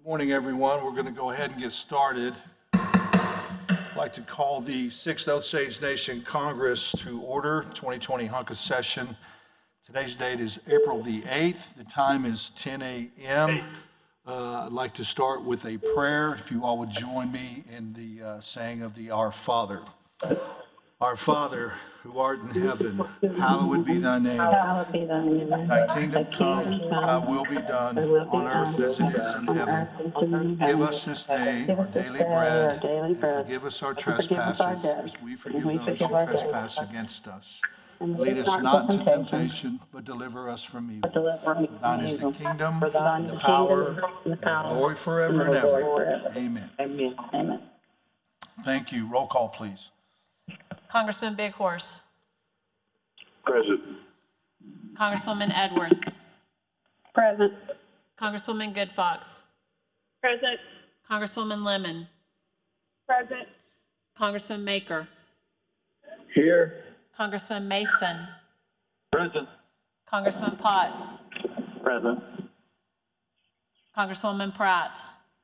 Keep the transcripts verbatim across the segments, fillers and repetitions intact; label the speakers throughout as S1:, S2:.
S1: Morning, everyone. We're going to go ahead and get started. I'd like to call the Sixth Osage Nation Congress to order, twenty twenty H U C A session. Today's date is April the eighth. The time is ten a m Uh, I'd like to start with a prayer. If you all would join me in the uh, saying of the Our Father. Our Father, who art in heaven, hallowed be thy name.
S2: Hallowed be thy name.
S1: Thy kingdom come, thy will be done on earth as it is in heaven. Give us this day our daily bread, and forgive us our trespasses as we forgive those who trespass against us. Lead us not into temptation, but deliver us from evil. For thine is the kingdom, and the power, and the glory forever and ever. Amen.
S2: Amen.
S1: Thank you. Roll call, please.
S3: Congressman Big Horse.
S4: Present.
S3: Congresswoman Edwards.
S2: Present.
S3: Congresswoman Good Fox.
S2: Present.
S3: Congresswoman Lemon.
S2: Present.
S3: Congressman Maker.
S4: Here.
S3: Congressman Mason.
S4: Present.
S3: Congressman Potts.
S4: Present.
S3: Congresswoman Pratt.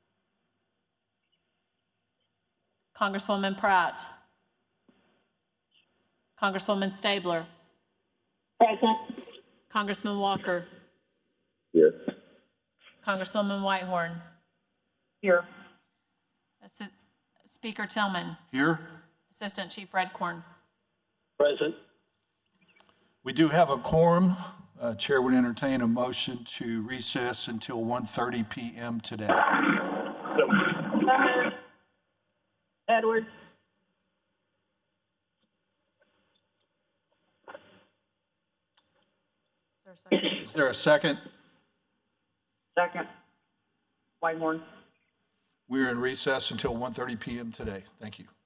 S3: Congresswoman Pratt. Congresswoman Stabler.
S2: Present.
S3: Congressman Walker.
S4: Here.
S3: Congresswoman Whitehorn.
S2: Here.
S3: Assi- Speaker Tillman.
S1: Here.
S3: Assistant Chief Redcorn.
S4: Present.
S1: We do have a quorum. Uh, Chair would entertain a motion to recess until one thirty p m today.
S2: Edwards.
S3: Is there a second?
S1: Is there a second?
S2: Second. Whitehorn.
S1: We're in recess until one thirty p m today. Thank you.